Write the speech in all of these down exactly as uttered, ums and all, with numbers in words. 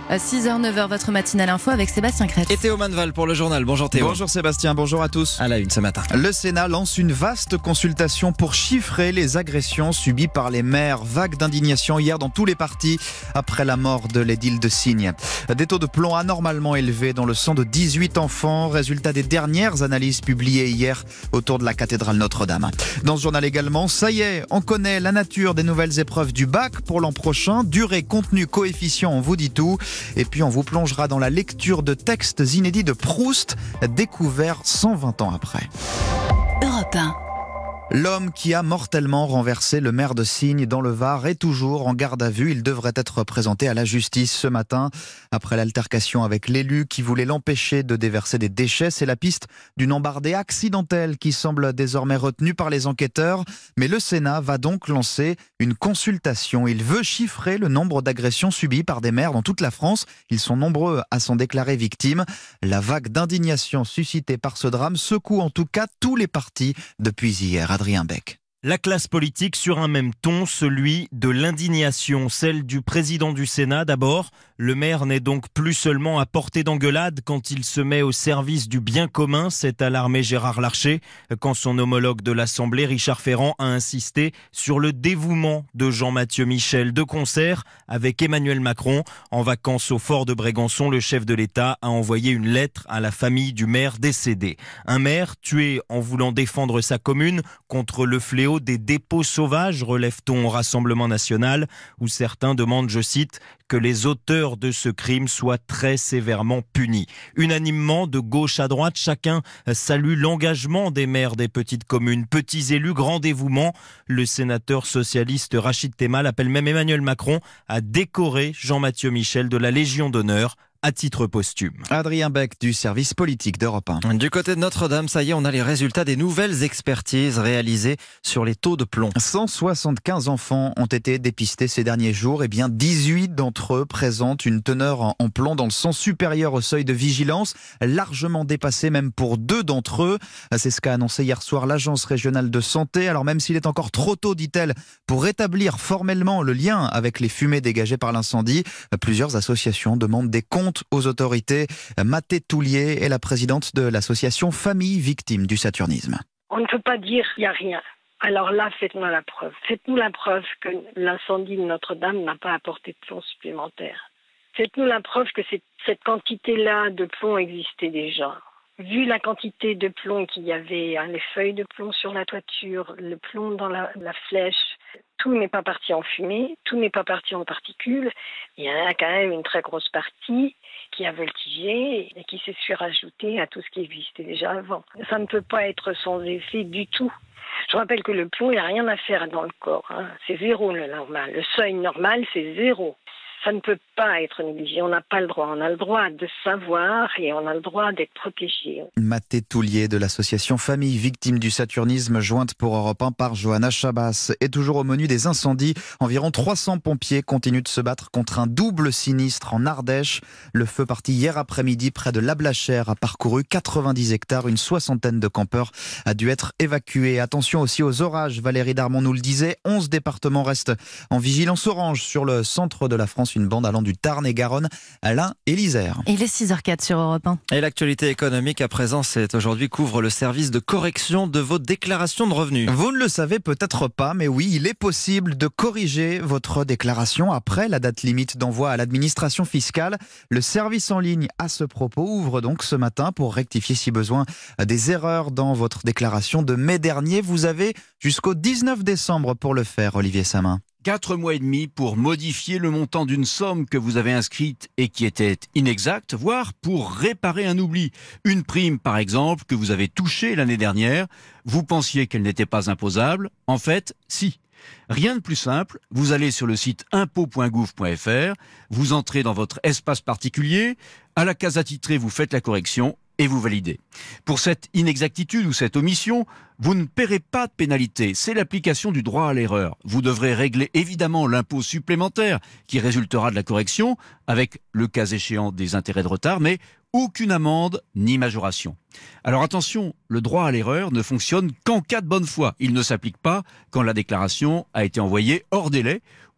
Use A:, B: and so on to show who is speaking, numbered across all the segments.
A: six heures neuf heures, votre matinale info avec Sébastien Crête.
B: Et Théo Manval pour le journal. Bonjour Théo.
C: Bonjour Sébastien, bonjour à tous.
B: À la une ce matin.
C: Le Sénat lance une vaste consultation pour chiffrer les agressions subies par les maires. Vague d'indignation hier dans tous les partis après la mort de l'édile de Signes. Des taux de plomb anormalement élevés dans le sang de dix-huit enfants. Résultat des dernières analyses publiées hier autour de la cathédrale Notre-Dame. Dans ce journal également, ça y est, on connaît la nature des nouvelles épreuves du bac pour l'an prochain. Durée, contenu, coefficient, on vous dit tout. Et puis on vous plongera dans la lecture de textes inédits de Proust, découverts cent vingt ans après.
A: Europe un.
C: L'homme qui a mortellement renversé le maire de Signes dans le Var est toujours en garde à vue. Il devrait être présenté à la justice ce matin. Après l'altercation avec l'élu qui voulait l'empêcher de déverser des déchets, c'est la piste d'une embardée accidentelle qui semble désormais retenue par les enquêteurs. Mais le Sénat va donc lancer une consultation. Il veut chiffrer le nombre d'agressions subies par des maires dans toute la France. Ils sont nombreux à s'en déclarer victimes. La vague d'indignation suscitée par ce drame secoue en tout cas tous les partis depuis hier. Adrien Beck.
D: La classe politique sur un même ton, celui de l'indignation, celle du président du Sénat d'abord. Le maire n'est donc plus seulement à portée d'engueulade quand il se met au service du bien commun, s'est alarmé Gérard Larcher, quand son homologue de l'Assemblée, Richard Ferrand, a insisté sur le dévouement de Jean-Mathieu Michel. De concert avec Emmanuel Macron, en vacances au fort de Brégançon, le chef de l'État a envoyé une lettre à la famille du maire décédé. Un maire tué en voulant défendre sa commune contre le fléau des dépôts sauvages, relève-t-on au Rassemblement national, où certains demandent, je cite, que les auteurs de ce crime soient très sévèrement punis. Unanimement, de gauche à droite, chacun salue l'engagement des maires des petites communes. Petits élus, grand dévouement. Le sénateur socialiste Rachid Temal appelle même Emmanuel Macron à décorer Jean-Mathieu Michel de la Légion d'honneur à titre posthume.
C: Adrien Beck du service politique d'Europe un.
B: Du côté de Notre-Dame, ça y est, on a les résultats des nouvelles expertises réalisées sur les taux de plomb.
C: cent soixante-quinze enfants ont été dépistés ces derniers jours. Et bien dix-huit d'entre eux présentent une teneur en plomb dans le sang supérieur au seuil de vigilance, largement dépassé même pour deux d'entre eux. C'est ce qu'a annoncé hier soir l'Agence régionale de santé. Alors même s'il est encore trop tôt, dit-elle, pour rétablir formellement le lien avec les fumées dégagées par l'incendie, plusieurs associations demandent des comptes aux autorités. Mathé Toulier est la présidente de l'association Famille Victimes du Saturnisme.
E: On ne peut pas dire qu'il n'y a rien. Alors là, faites-nous la preuve. Faites-nous la preuve que l'incendie de Notre-Dame n'a pas apporté de plomb supplémentaire. Faites-nous la preuve que cette, cette quantité-là de plomb existait déjà. Vu la quantité de plomb qu'il y avait, hein, les feuilles de plomb sur la toiture, le plomb dans la, la flèche, tout n'est pas parti en fumée, tout n'est pas parti en particules. Il y en a quand même une très grosse partie qui a voltigé et qui s'est surajouté à tout ce qui existait déjà avant. Ça ne peut pas être sans effet du tout. Je rappelle que le plomb, il n'y a rien à faire dans le corps. Hein. C'est zéro le normal. Le seuil normal, c'est zéro. Ça ne peut pas être négligé. On n'a pas le droit. On a le droit de savoir et on a le droit d'être protégé.
C: Mathé Toulier de l'association Famille Victimes du Saturnisme, jointe pour Europe un par Johanna Chabas. Et toujours au menu des incendies, environ trois cents pompiers continuent de se battre contre un double sinistre en Ardèche. Le feu parti hier après-midi près de Lablachère a parcouru quatre-vingt-dix hectares. Une soixantaine de campeurs a dû être évacués. Attention aussi aux orages. Valérie Darmon nous le disait, onze départements restent en vigilance orange sur le centre de la France. Une bande allant du Tarn et Garonne à l'Ain et l'Isère.
A: Il est six heures quatre sur Europe un.
B: Et l'actualité économique à présent, c'est aujourd'hui couvre le service de correction de vos déclarations de revenus.
C: Vous ne le savez peut-être pas, mais oui, il est possible de corriger votre déclaration après la date limite d'envoi à l'administration fiscale. Le service en ligne à ce propos ouvre donc ce matin pour rectifier si besoin des erreurs dans votre déclaration de mai dernier. Vous avez jusqu'au dix-neuf décembre pour le faire, Olivier Samin.
F: Quatre mois et demi pour modifier le montant d'une somme que vous avez inscrite et qui était inexacte, voire pour réparer un oubli. Une prime, par exemple, que vous avez touchée l'année dernière. Vous pensiez qu'elle n'était pas imposable. En fait, si. Rien de plus simple. Vous allez sur le site impôt point gouv point fr. Vous entrez dans votre espace particulier. À la case attitrée, vous faites la correction et vous validez. Pour cette inexactitude ou cette omission, vous ne paierez pas de pénalité. C'est l'application du droit à l'erreur. Vous devrez régler évidemment l'impôt supplémentaire qui résultera de la correction, avec le cas échéant des intérêts de retard, mais aucune amende ni majoration. Alors attention, le droit à l'erreur ne fonctionne qu'en cas de bonne foi. Il ne s'applique pas quand la déclaration a été envoyée hors délai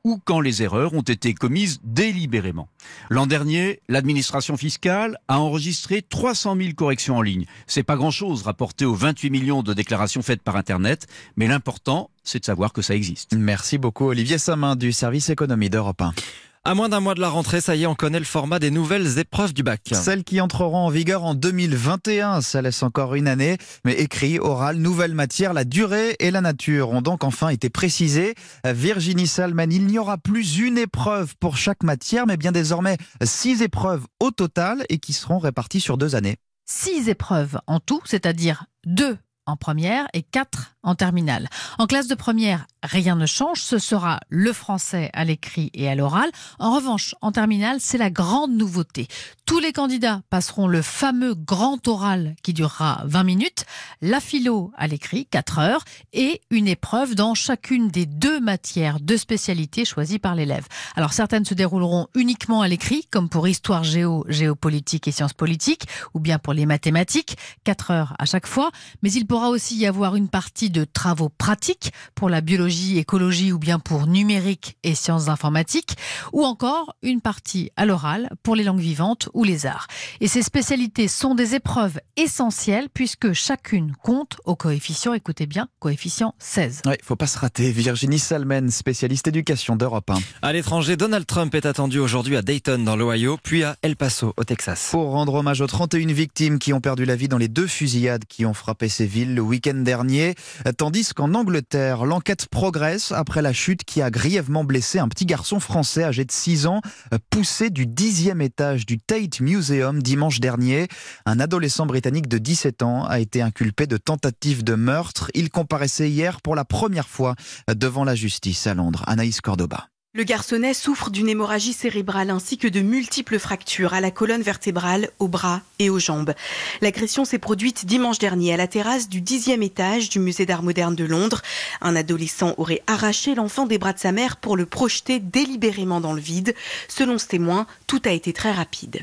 F: ou quand les erreurs ont été commises délibérément. L'an dernier, l'administration fiscale a enregistré trois cent mille corrections en ligne. C'est pas grand-chose rapporté aux vingt-huit millions de déclarations faites par Internet, mais l'important, c'est de savoir que ça existe.
C: Merci beaucoup Olivier Samin du service économie d'Europe un.
B: À moins d'un mois de la rentrée, ça y est, on connaît le format des nouvelles épreuves du bac.
C: Celles qui entreront en vigueur en deux mille vingt et un, ça laisse encore une année. Mais écrit, oral, nouvelle matière, la durée et la nature ont donc enfin été précisées. Virginie Salmen, il n'y aura plus une épreuve pour chaque matière, mais bien désormais six épreuves au total et qui seront réparties sur deux années.
A: Six épreuves en tout, c'est-à-dire deux en première et quatre en terminale. En classe de première, rien ne change, ce sera le français à l'écrit et à l'oral. En revanche, en terminale, c'est la grande nouveauté. Tous les candidats passeront le fameux grand oral qui durera vingt minutes, la philo à l'écrit, quatre heures, et une épreuve dans chacune des deux matières de spécialité choisies par l'élève. Alors certaines se dérouleront uniquement à l'écrit, comme pour histoire géo, géopolitique et sciences politiques, ou bien pour les mathématiques, quatre heures à chaque fois, mais il pourra aussi y avoir une partie de travaux pratiques pour la biologie, écologie ou bien pour numérique et sciences informatiques, ou encore une partie à l'oral pour les langues vivantes ou les arts. Et ces spécialités sont des épreuves essentielles puisque chacune compte au coefficient, écoutez bien, coefficient seize.
C: Oui, faut pas se rater. Virginie Salmen, spécialiste éducation d'Europe un.
B: À l'étranger, Donald Trump est attendu aujourd'hui à Dayton dans l'Ohio, puis à El Paso au Texas.
C: Pour rendre hommage aux trente et une victimes qui ont perdu la vie dans les deux fusillades qui ont frappé ces villes le week-end dernier. Tandis qu'en Angleterre, l'enquête progresse après la chute qui a grièvement blessé un petit garçon français âgé de six ans, poussé du dixième étage du Tate Museum dimanche dernier. Un adolescent britannique de dix-sept ans a été inculpé de tentative de meurtre. Il comparaissait hier pour la première fois devant la justice à Londres. Anaïs Cordoba.
G: Le garçonnet souffre d'une hémorragie cérébrale ainsi que de multiples fractures à la colonne vertébrale, aux bras et aux jambes. L'agression s'est produite dimanche dernier à la terrasse du dixième étage du musée d'art moderne de Londres. Un adolescent aurait arraché l'enfant des bras de sa mère pour le projeter délibérément dans le vide. Selon ce témoin, tout a été très rapide.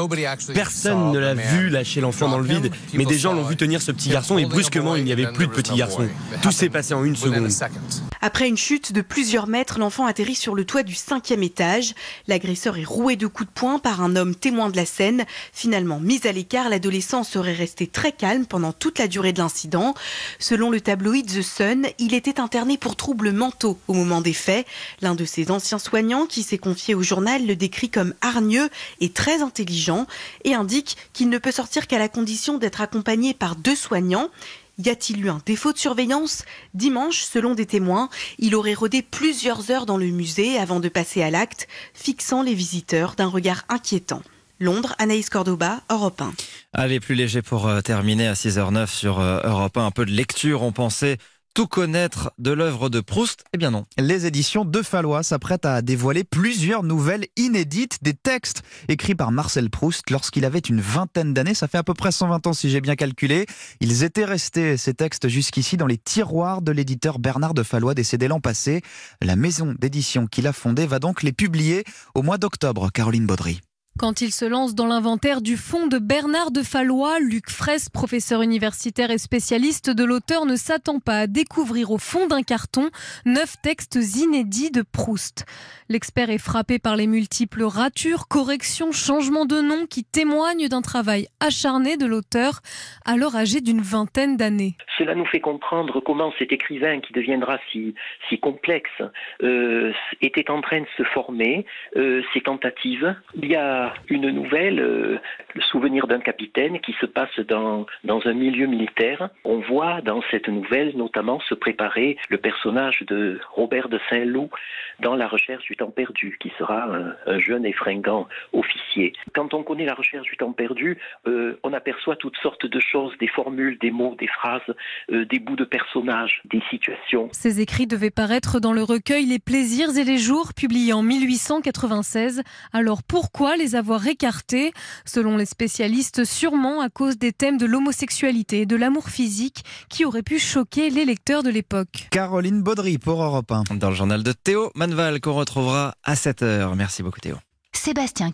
H: Personne ne l'a vu lâcher l'enfant dans le vide, mais des gens l'ont vu tenir ce petit garçon et brusquement il n'y avait plus de petit garçon. Tout s'est passé en une seconde.
G: Après une chute de plusieurs mètres, l'enfant atterrit sur le toit du cinquième étage. L'agresseur est roué de coups de poing par un homme témoin de la scène. Finalement mis à l'écart, l'adolescent serait resté très calme pendant toute la durée de l'incident. Selon le tabloïd The Sun, il était interné pour troubles mentaux au moment des faits. L'un de ses anciens soignants qui s'est confié au journal le décrit comme hargneux et très intelligent et indique qu'il ne peut sortir qu'à la condition d'être accompagné par deux soignants. Y a-t-il eu un défaut de surveillance ? Dimanche, selon des témoins, il aurait rôdé plusieurs heures dans le musée avant de passer à l'acte, fixant les visiteurs d'un regard inquiétant. Londres, Anaïs Cordoba, Europe un.
B: Allez, plus léger pour euh, terminer à six heures neuf sur euh, Europe un. Un peu de lecture, on pensait tout connaître de l'œuvre de Proust. Eh bien non.
C: Les éditions De Fallois s'apprêtent à dévoiler plusieurs nouvelles inédites, des textes écrits par Marcel Proust lorsqu'il avait une vingtaine d'années. Ça fait à peu près cent vingt ans si j'ai bien calculé. Ils étaient restés, ces textes, jusqu'ici dans les tiroirs de l'éditeur Bernard De Fallois, décédé l'an passé. La maison d'édition qu'il a fondée va donc les publier au mois d'octobre. Caroline Baudry.
I: Quand il se lance dans l'inventaire du fonds de Bernard De Fallois, Luc Fraisse, professeur universitaire et spécialiste de l'auteur, ne s'attend pas à découvrir au fond d'un carton neuf textes inédits de Proust. L'expert est frappé par les multiples ratures, corrections, changements de nom qui témoignent d'un travail acharné de l'auteur, alors âgé d'une vingtaine d'années.
J: Cela nous fait comprendre comment cet écrivain qui deviendra si, si complexe euh, était en train de se former, euh, ses tentatives. Il y a une nouvelle, euh, le souvenir d'un capitaine qui se passe dans, dans un milieu militaire. On voit dans cette nouvelle notamment se préparer le personnage de Robert de Saint-Loup dans La recherche du temps perdu, qui sera un, un jeune et fringant officier. Quand on connaît La recherche du temps perdu, euh, on aperçoit toutes sortes de choses, des formules, des mots, des phrases, euh, des bouts de personnages, des situations.
I: Ces écrits devaient paraître dans le recueil Les plaisirs et les jours, publié en mille huit cent quatre-vingt-seize. Alors pourquoi les avoir écartés ? Selon les spécialistes, sûrement à cause des thèmes de l'homosexualité et de l'amour physique qui auraient pu choquer les lecteurs de l'époque.
C: Caroline Baudry pour Europe un.
B: Dans le journal de Théo Manval qu'on retrouvera à sept heures. Merci beaucoup Théo.
A: Sébastien